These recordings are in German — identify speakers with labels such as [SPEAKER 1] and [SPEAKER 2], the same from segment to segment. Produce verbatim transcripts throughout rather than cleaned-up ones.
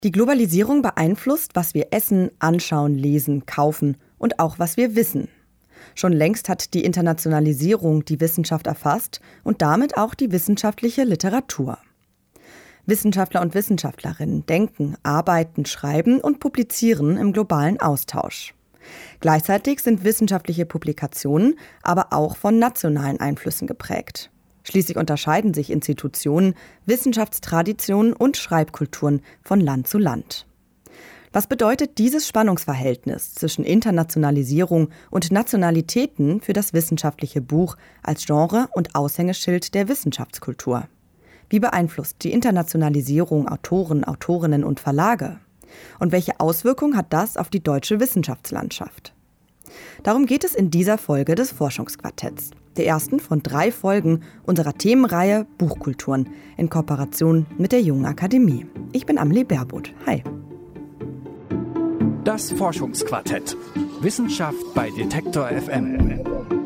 [SPEAKER 1] Die Globalisierung beeinflusst, was wir essen, anschauen, lesen, kaufen und auch was wir wissen. Schon längst hat die Internationalisierung die Wissenschaft erfasst und damit auch die wissenschaftliche Literatur. Wissenschaftler und Wissenschaftlerinnen denken, arbeiten, schreiben und publizieren im globalen Austausch. Gleichzeitig sind wissenschaftliche Publikationen aber auch von nationalen Einflüssen geprägt. Schließlich unterscheiden sich Institutionen, Wissenschaftstraditionen und Schreibkulturen von Land zu Land. Was bedeutet dieses Spannungsverhältnis zwischen Internationalisierung und Nationalitäten für das wissenschaftliche Buch als Genre und Aushängeschild der Wissenschaftskultur? Wie beeinflusst die Internationalisierung Autoren, Autorinnen und Verlage? Und welche Auswirkungen hat das auf die deutsche Wissenschaftslandschaft? Darum geht es in dieser Folge des Forschungsquartetts, der ersten von drei Folgen unserer Themenreihe Buchkulturen in Kooperation mit der Jungen Akademie. Ich bin Amelie Baerboth. Hi.
[SPEAKER 2] Das Forschungsquartett. Wissenschaft bei Detektor F M.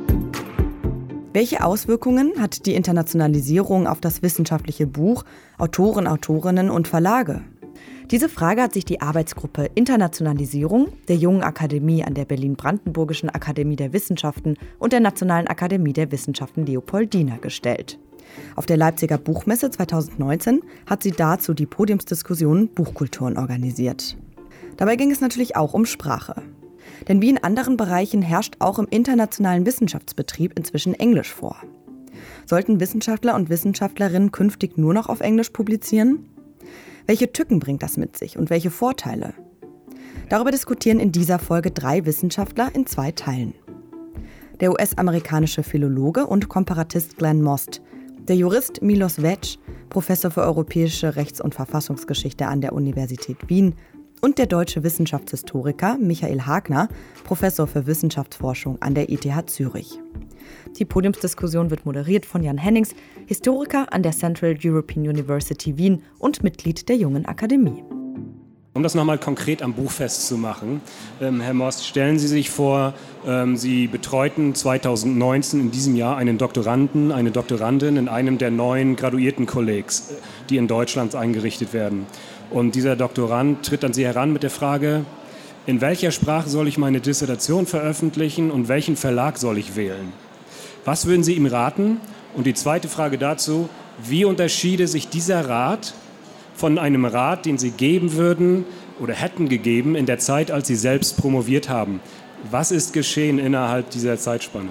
[SPEAKER 1] Welche Auswirkungen hat die Internationalisierung auf das wissenschaftliche Buch, Autoren, Autorinnen und Verlage? Diese Frage hat sich die Arbeitsgruppe Internationalisierung der Jungen Akademie an der Berlin-Brandenburgischen Akademie der Wissenschaften und der Nationalen Akademie der Wissenschaften Leopoldina gestellt. Auf der Leipziger Buchmesse zweitausendneunzehn hat sie dazu die Podiumsdiskussion Buchkulturen organisiert. Dabei ging es natürlich auch um Sprache. Denn wie in anderen Bereichen herrscht auch im internationalen Wissenschaftsbetrieb inzwischen Englisch vor. Sollten Wissenschaftler und Wissenschaftlerinnen künftig nur noch auf Englisch publizieren? Welche Tücken bringt das mit sich und welche Vorteile? Darüber diskutieren in dieser Folge drei Wissenschaftler in zwei Teilen. Der U S-amerikanische Philologe und Komparatist Glenn Most, der Jurist Milos Vec, Professor für europäische Rechts- und Verfassungsgeschichte an der Universität Wien, und der deutsche Wissenschaftshistoriker Michael Hagner, Professor für Wissenschaftsforschung an der E T H Zürich. Die Podiumsdiskussion wird moderiert von Jan Hennings, Historiker an der Central European University Wien und Mitglied der Jungen Akademie.
[SPEAKER 3] Um das nochmal konkret am Buch festzumachen, ähm, Herr Most, stellen Sie sich vor, ähm, Sie betreuten zweitausendneunzehn in diesem Jahr einen Doktoranden, eine Doktorandin in einem der neuen Graduiertenkollegs, die in Deutschland eingerichtet werden. Und dieser Doktorand tritt an Sie heran mit der Frage, in welcher Sprache soll ich meine Dissertation veröffentlichen und welchen Verlag soll ich wählen? Was würden Sie ihm raten? Und die zweite Frage dazu, wie unterschiede sich dieser Rat von einem Rat, den Sie geben würden oder hätten gegeben in der Zeit, als Sie selbst promoviert haben? Was ist geschehen innerhalb dieser Zeitspanne?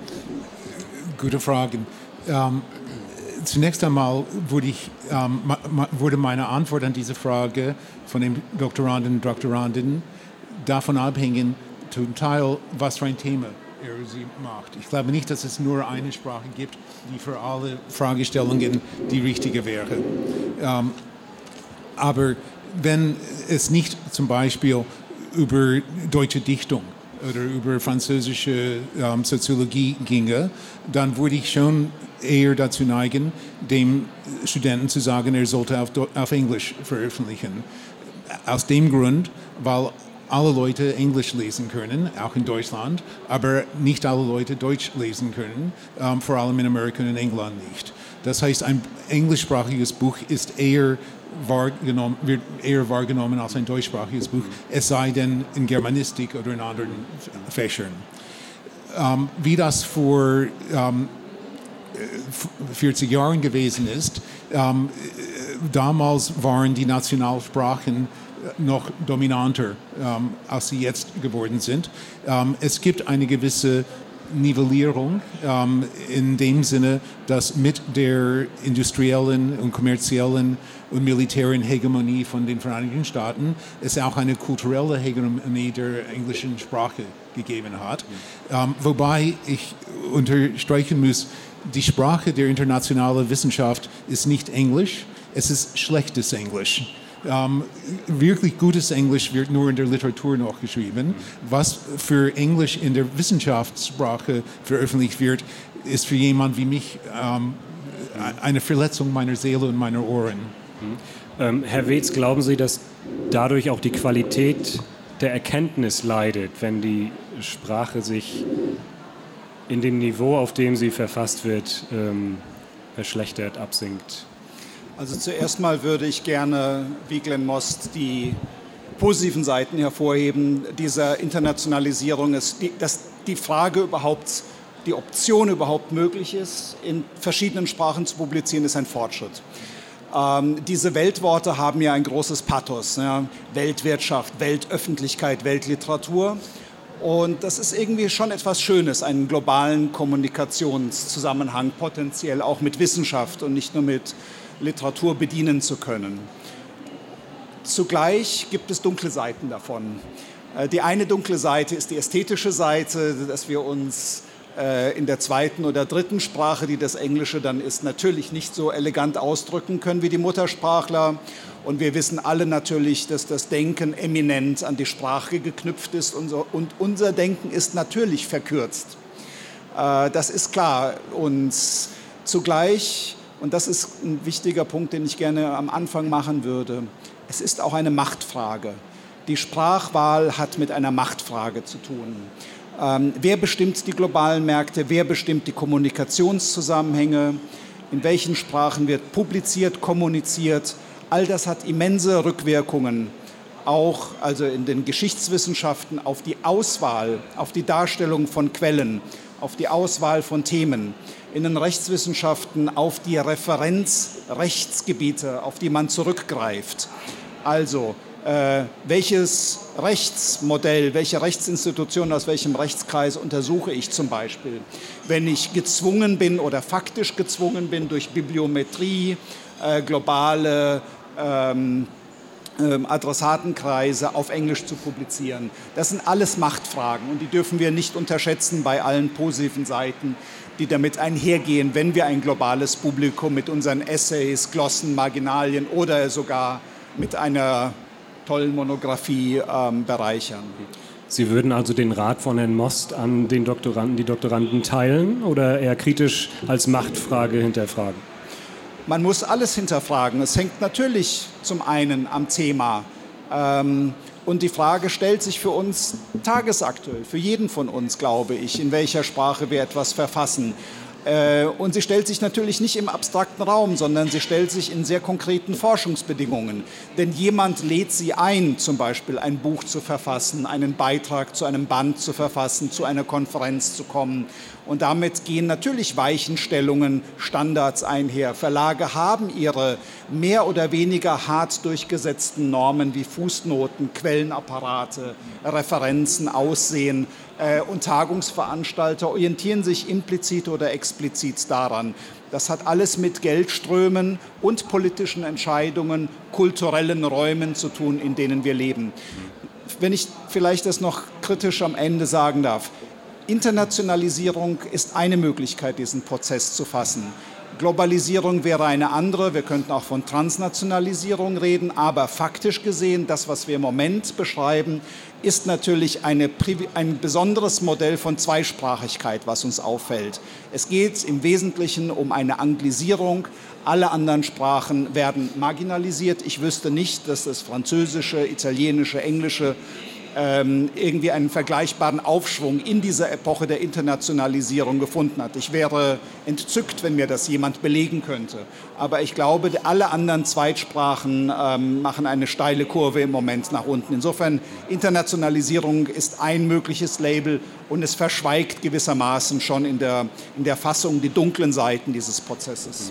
[SPEAKER 4] Gute Fragen. Ähm, zunächst einmal wurde, ich, ähm, ma, wurde meine Antwort an diese Frage von den Doktoranden und Doktorandinnen davon abhängen, zum Teil, was für ein Thema er sie macht. Ich glaube nicht, dass es nur eine Sprache gibt, die für alle Fragestellungen die richtige wäre. Ähm, aber wenn es nicht zum Beispiel über deutsche Dichtung oder über französische ähm, Soziologie ginge, dann würde ich schon eher dazu neigen, dem Studenten zu sagen, er sollte auf, auf Englisch veröffentlichen. Aus dem Grund, weil alle Leute Englisch lesen können, auch in Deutschland, aber nicht alle Leute Deutsch lesen können, ähm, vor allem in Amerika und in England nicht. Das heißt, ein englischsprachiges Buch ist eher wahrgenommen, wird eher wahrgenommen als ein deutschsprachiges Buch, es sei denn in Germanistik oder in anderen Fächern. Ähm, wie das vor ähm, vierzig Jahren gewesen ist, ähm, damals waren die Nationalsprachen noch dominanter, ähm, als sie jetzt geworden sind. Ähm, es gibt eine gewisse Nivellierung ähm, in dem Sinne, dass mit der industriellen und kommerziellen und militären Hegemonie von den Vereinigten Staaten es auch eine kulturelle Hegemonie der englischen Sprache gegeben hat. Ähm, wobei ich unterstreichen muss, die Sprache der internationalen Wissenschaft ist nicht Englisch, es ist schlechtes Englisch. Ähm, wirklich gutes Englisch wird nur in der Literatur noch geschrieben. Was für Englisch in der Wissenschaftssprache veröffentlicht wird, ist für jemanden wie mich ähm, eine Verletzung meiner Seele und meiner Ohren.
[SPEAKER 3] Mhm. Ähm, Herr Wetz, glauben Sie, dass dadurch auch die Qualität der Erkenntnis leidet, wenn die Sprache sich in dem Niveau, auf dem sie verfasst wird, ähm, verschlechtert, absinkt?
[SPEAKER 5] Also zuerst mal würde ich gerne, wie Glenn Most, die positiven Seiten hervorheben dieser Internationalisierung, ist, die, dass die Frage überhaupt, die Option überhaupt möglich ist, in verschiedenen Sprachen zu publizieren, ist ein Fortschritt. Ähm, diese Weltworte haben ja ein großes Pathos, ja? Weltwirtschaft, Weltöffentlichkeit, Weltliteratur. Und das ist irgendwie schon etwas Schönes, einen globalen Kommunikationszusammenhang potenziell auch mit Wissenschaft und nicht nur mit Literatur bedienen zu können. Zugleich gibt es dunkle Seiten davon. Die eine dunkle Seite ist die ästhetische Seite, dass wir uns in der zweiten oder dritten Sprache, die das Englische dann ist, natürlich nicht so elegant ausdrücken können wie die Muttersprachler. Und wir wissen alle natürlich, dass das Denken eminent an die Sprache geknüpft ist und unser Denken ist natürlich verkürzt. Das ist klar. Und zugleich, und das ist ein wichtiger Punkt, den ich gerne am Anfang machen würde, es ist auch eine Machtfrage. Die Sprachwahl hat mit einer Machtfrage zu tun. Ähm, wer bestimmt die globalen Märkte? Wer bestimmt die Kommunikationszusammenhänge? In welchen Sprachen wird publiziert, kommuniziert? All das hat immense Rückwirkungen, auch also in den Geschichtswissenschaften, auf die Auswahl, auf die Darstellung von Quellen, auf die Auswahl von Themen. In den Rechtswissenschaften auf die Referenzrechtsgebiete, auf die man zurückgreift. Also, äh, welches Rechtsmodell, welche Rechtsinstitution aus welchem Rechtskreis untersuche ich zum Beispiel? Wenn ich gezwungen bin oder faktisch gezwungen bin, durch Bibliometrie, äh, globale ähm, äh, Adressatenkreise auf Englisch zu publizieren. Das sind alles Machtfragen und die dürfen wir nicht unterschätzen bei allen positiven Seiten, die damit einhergehen, wenn wir ein globales Publikum mit unseren Essays, Glossen, Marginalien oder sogar mit einer tollen Monographie ähm, bereichern.
[SPEAKER 3] Sie würden also den Rat von Herrn Most an den Doktoranden, die Doktoranden teilen oder eher kritisch als Machtfrage hinterfragen?
[SPEAKER 5] Man muss alles hinterfragen. Es hängt natürlich zum einen am Thema. Ähm, Und die Frage stellt sich für uns tagesaktuell, für jeden von uns, glaube ich, in welcher Sprache wir etwas verfassen. Und sie stellt sich natürlich nicht im abstrakten Raum, sondern sie stellt sich in sehr konkreten Forschungsbedingungen. Denn jemand lädt sie ein, zum Beispiel ein Buch zu verfassen, einen Beitrag zu einem Band zu verfassen, zu einer Konferenz zu kommen. Und damit gehen natürlich Weichenstellungen, Standards einher. Verlage haben ihre mehr oder weniger hart durchgesetzten Normen wie Fußnoten, Quellenapparate, Referenzen, Aussehen. Äh, und Tagungsveranstalter orientieren sich implizit oder explizit daran. Das hat alles mit Geldströmen und politischen Entscheidungen, kulturellen Räumen zu tun, in denen wir leben. Wenn ich vielleicht das noch kritisch am Ende sagen darf. Internationalisierung ist eine Möglichkeit, diesen Prozess zu fassen. Globalisierung wäre eine andere. Wir könnten auch von Transnationalisierung reden. Aber faktisch gesehen, das, was wir im Moment beschreiben, ist natürlich eine, ein besonderes Modell von Zweisprachigkeit, was uns auffällt. Es geht im Wesentlichen um eine Anglisierung. Alle anderen Sprachen werden marginalisiert. Ich wüsste nicht, dass das Französische, Italienische, Englische ähm, irgendwie einen vergleichbaren Aufschwung in dieser Epoche der Internationalisierung gefunden hat. Ich wäre entzückt, wenn mir das jemand belegen könnte. Aber ich glaube, alle anderen Zweitsprachen ähm, machen eine steile Kurve im Moment nach unten. Insofern, Internationalisierung ist ein mögliches Label und es verschweigt gewissermaßen schon in der, in der Fassung die dunklen Seiten dieses Prozesses.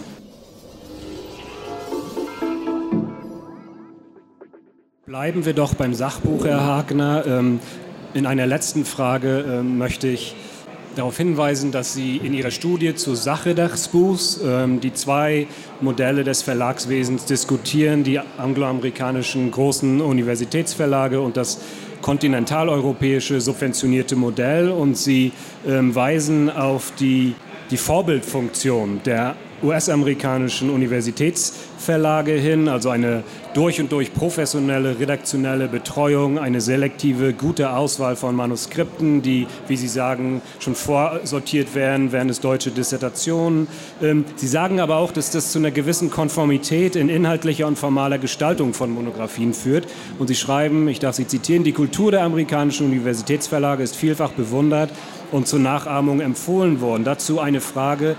[SPEAKER 3] Bleiben wir doch beim Sachbuch, Herr Hagner. In einer letzten Frage möchte ich darauf hinweisen, dass Sie in Ihrer Studie zur Sache des Buchs die zwei Modelle des Verlagswesens diskutieren, die angloamerikanischen großen Universitätsverlage und das kontinentaleuropäische subventionierte Modell. Und Sie weisen auf die, die Vorbildfunktion der U S-amerikanischen Universitätsverlage hin, also eine durch und durch professionelle, redaktionelle Betreuung, eine selektive, gute Auswahl von Manuskripten, die, wie Sie sagen, schon vorsortiert werden, wären es deutsche Dissertationen. Sie sagen aber auch, dass das zu einer gewissen Konformität in inhaltlicher und formaler Gestaltung von Monographien führt. Und Sie schreiben, ich darf Sie zitieren, die Kultur der amerikanischen Universitätsverlage ist vielfach bewundert und zur Nachahmung empfohlen worden. Dazu eine Frage: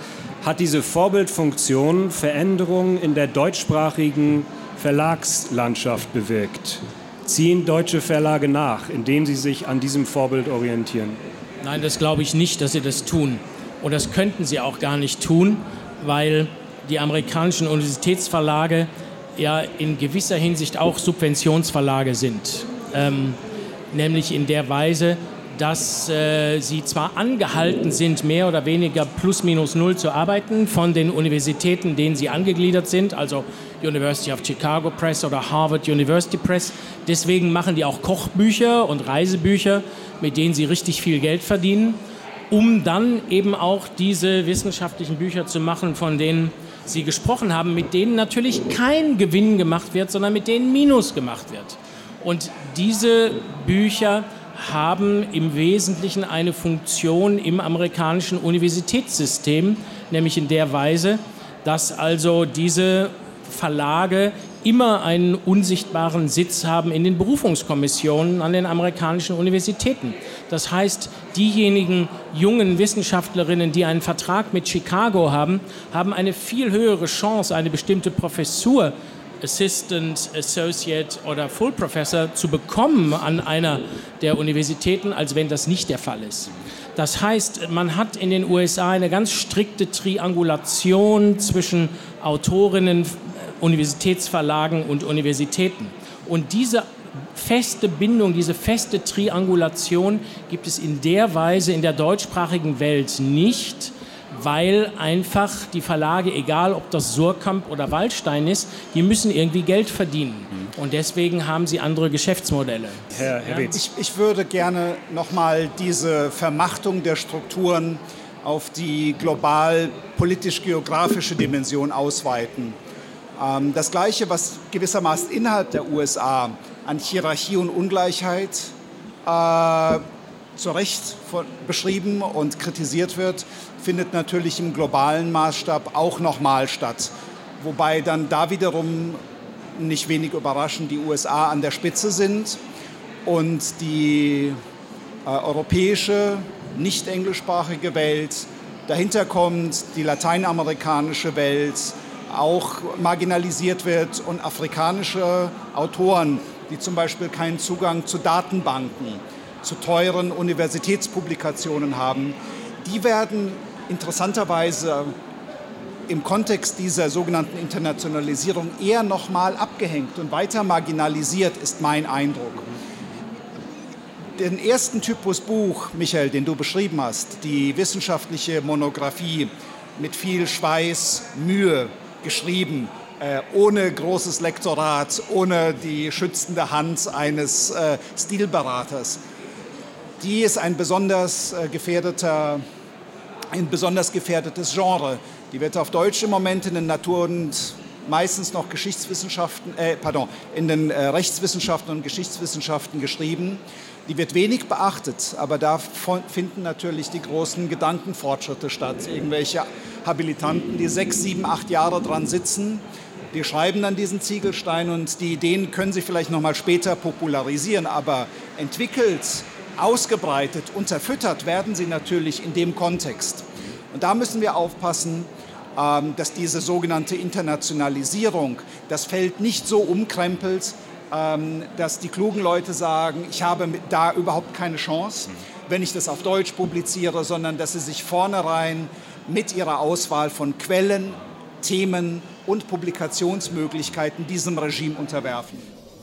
[SPEAKER 3] hat diese Vorbildfunktion Veränderungen in der deutschsprachigen Verlagslandschaft bewirkt? Ziehen deutsche Verlage nach, indem sie sich an diesem Vorbild orientieren?
[SPEAKER 6] Nein, das glaube ich nicht, dass sie das tun. Und das könnten sie auch gar nicht tun, weil die amerikanischen Universitätsverlage ja in gewisser Hinsicht auch Subventionsverlage sind. Ähm, nämlich in der Weise, dass äh, sie zwar angehalten sind, mehr oder weniger plus minus null zu arbeiten von den Universitäten, denen sie angegliedert sind, also University of Chicago Press oder Harvard University Press. Deswegen machen die auch Kochbücher und Reisebücher, mit denen sie richtig viel Geld verdienen, um dann eben auch diese wissenschaftlichen Bücher zu machen, von denen Sie gesprochen haben, mit denen natürlich kein Gewinn gemacht wird, sondern mit denen Minus gemacht wird. Und diese Bücher haben im Wesentlichen eine Funktion im amerikanischen Universitätssystem, nämlich in der Weise, dass also diese Verlage immer einen unsichtbaren Sitz haben in den Berufungskommissionen an den amerikanischen Universitäten. Das heißt, diejenigen jungen Wissenschaftlerinnen, die einen Vertrag mit Chicago haben, haben eine viel höhere Chance, eine bestimmte Professur, Assistant, Associate oder Full Professor zu bekommen an einer der Universitäten, als wenn das nicht der Fall ist. Das heißt, man hat in den U S A eine ganz strikte Triangulation zwischen Autorinnen, Universitätsverlagen und Universitäten. Und diese feste Bindung, diese feste Triangulation gibt es in der Weise in der deutschsprachigen Welt nicht, weil einfach die Verlage, egal ob das Suhrkamp oder Waldstein ist, die müssen irgendwie Geld verdienen. Und deswegen haben sie andere Geschäftsmodelle.
[SPEAKER 3] Herr, Herr Reetz.
[SPEAKER 5] Ich, ich würde gerne nochmal diese Vermachtung der Strukturen auf die global politisch-geografische Dimension ausweiten. Ähm, das Gleiche, was gewissermaßen innerhalb der U S A an Hierarchie und Ungleichheit äh, zu Recht von, beschrieben und kritisiert wird, findet natürlich im globalen Maßstab auch nochmal statt. Wobei dann da wiederum, nicht wenig überraschend, die U S A an der Spitze sind und die äh, europäische, nicht englischsprachige Welt, dahinter kommt die lateinamerikanische Welt, auch marginalisiert wird und afrikanische Autoren, die zum Beispiel keinen Zugang zu Datenbanken, zu teuren Universitätspublikationen haben, die werden interessanterweise im Kontext dieser sogenannten Internationalisierung eher nochmal abgehängt und weiter marginalisiert, ist mein Eindruck. Den ersten Typus Buch, Michael, den du beschrieben hast, die wissenschaftliche Monographie mit viel Schweiß, Mühe geschrieben, äh, ohne großes Lektorat, ohne die schützende Hand eines äh, Stilberaters, die ist ein besonders äh, gefährdeter, ein besonders gefährdetes Genre. Die wird auf Deutsch im Moment in den Natur- und meistens noch Geschichtswissenschaften, äh, pardon, in den äh, Rechtswissenschaften und Geschichtswissenschaften geschrieben. Die wird wenig beachtet, aber da finden natürlich die großen Gedankenfortschritte statt. Irgendwelche Habilitanten, die sechs, sieben, acht Jahre dran sitzen, die schreiben dann diesen Ziegelstein und die Ideen können sie vielleicht noch mal später popularisieren, aber entwickelt, ausgebreitet, unterfüttert werden sie natürlich in dem Kontext. Und da müssen wir aufpassen, dass diese sogenannte Internationalisierung das Feld nicht so umkrempelt, dass die klugen Leute sagen, ich habe da überhaupt keine Chance, wenn ich das auf Deutsch publiziere, sondern dass sie sich vornherein mit ihrer Auswahl von Quellen, Themen und Publikationsmöglichkeiten diesem Regime unterwerfen.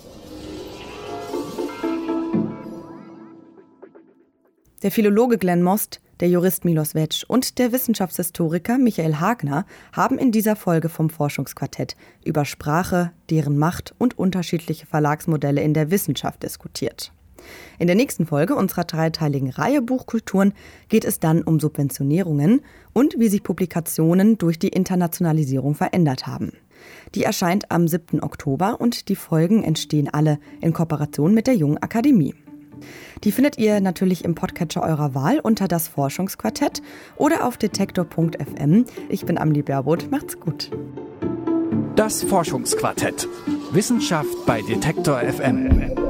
[SPEAKER 1] Der Philologe Glenn Most, der Jurist Milos Vetsch und der Wissenschaftshistoriker Michael Hagner haben in dieser Folge vom Forschungsquartett über Sprache, deren Macht und unterschiedliche Verlagsmodelle in der Wissenschaft diskutiert. In der nächsten Folge unserer dreiteiligen Reihe Buchkulturen geht es dann um Subventionierungen und wie sich Publikationen durch die Internationalisierung verändert haben. Die erscheint am siebten Oktober und die Folgen entstehen alle in Kooperation mit der Jungen Akademie. Die findet ihr natürlich im Podcatcher eurer Wahl unter das Forschungsquartett oder auf detektor punkt f m. Ich bin Amelie Baerboth, macht's gut.
[SPEAKER 2] Das Forschungsquartett. Wissenschaft bei Detektor F M.